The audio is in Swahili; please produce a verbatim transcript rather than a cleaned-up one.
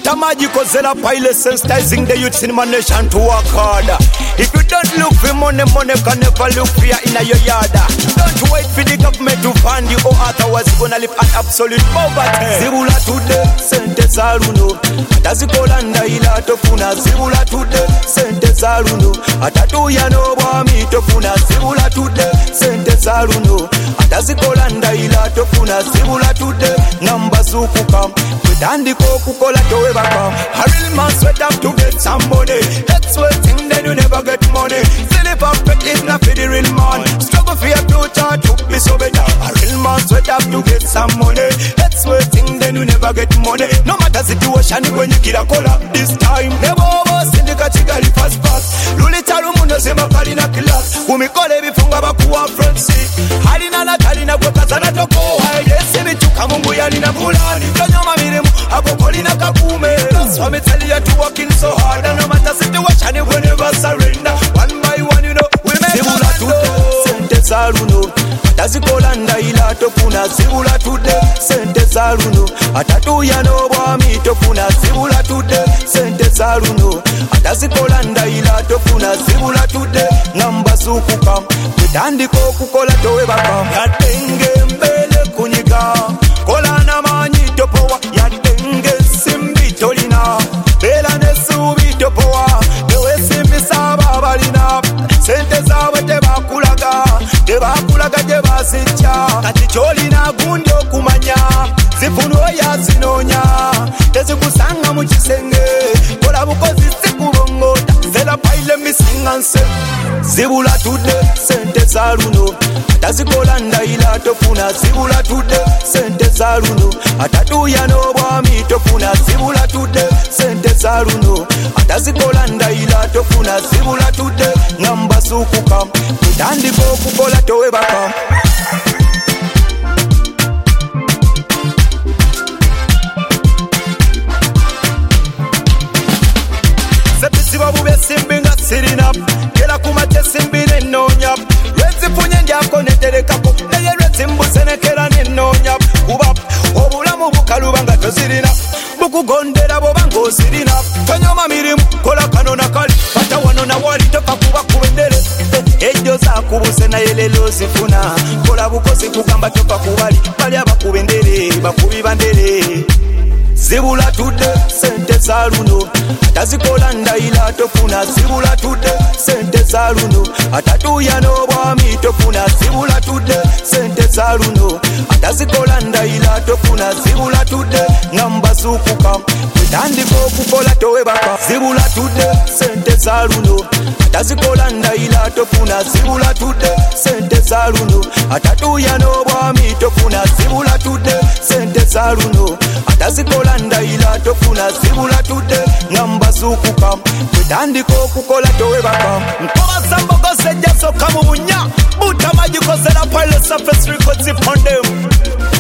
Buta magical zela pile sensitizing the youths in my nation to work harder. If you don't look for money, money can never look for you in your yard. Don't wait for the government to fund you or otherwise you're gonna live an absolute poverty. Zibula today, sente zaluno. Atazikola ndaila tofuna. Zibula today, sente zaluno. Atatuya no bwami tofuna. Zibula today, sente zaluno. Atazikola ndaila tofuna. Zibula today, namba sukuka. Kutandiko kukola towe baka. A real man sweat up to get some money. That's what thing then you never get money. Silly perfect is not for the real man. Struggle for your future to be so better. A real man sweat up to get some money. That's what thing then you never get money. No matter situation when you get a call up this time. Never was in the category fast pass. Lulita rumuno sema kalina class. Umikole bifunga bakuwa front seat. Halina na kalina kwa kazana toko. Yes, bichuka mungu yalina kulani. Kanyoma miremu hapo kolina kakume. That's why me tell you to working so hard. And no matter situation you will never surrender. One by one you know we make Zibula today, sente zaluno. Atazikola ndaila tofuna. Zibula today, sente zaluno. Atatuya no bwami tofuna. Zibula today, sente zaluno. Atazikola ndaila tofuna. Zibula today, namba sukuka. Kutandiko kukola towe baka. Yatenge mbele kunyiga. Kola na manyi topowa. Yatenge simbi tolina. Bela nesubi topowa. Ewe simbi saba balina. Sente zawe tebakulaga. Tebakulaga tebasitya. Kati cholina gundi okumanya. Zifuno ya zinonya. Tezikusanga mu kisenge. Kola bukozi sikubongota. Zela paile misinganse. Zibula today, sente zaluno. Atazikola ndaila tofuna. Zibula today, sente zaluno. Atatuya no bwami tofuna. Zibula today, sente zaluno. Atazikola ndaila tofuna. Zibula today, namba sukuka. Kutandiko kukola towe baka. Sepisiba bube simbi nga sirina. Kela kumate simbi nenonya. Rezi funye njako netereka ko. Neye rezi mbusene kela nenonya. Kuba obulamu bukaluba nga tozirina. Bukugondera bobango osirina. Kanyoma mirimu kola kano na kali. Pata wano na wali toka kuba kubendere. Ejo za kubuse na yelelo zifuna. Kola bukosi kugamba toka kubali. Bali abakubendere bakubibandere. Zibula today, sente zaluno. Atazikola ndaila tofuna. Zibula today, sente zaluno. Atatuya no bwami tofuna. Zibula today, sente zaluno. Atazikola ndaila tofuna. Zibula today, namba sukuka. Kutandiko kukola towe baka. Zibula today, sente zaluno. Atazikola ndaila tofuna. Zibula today, sente zaluno. Atatuya no bwami tofuna. Zibula today, sente zaluno. Atazikola ndaila tofuna. Zibula today, namba sukuka. Kutandiko kukola towe baka. Nkoma sambogo seja soka mubunya. Buta magical zera pile surface records upon them.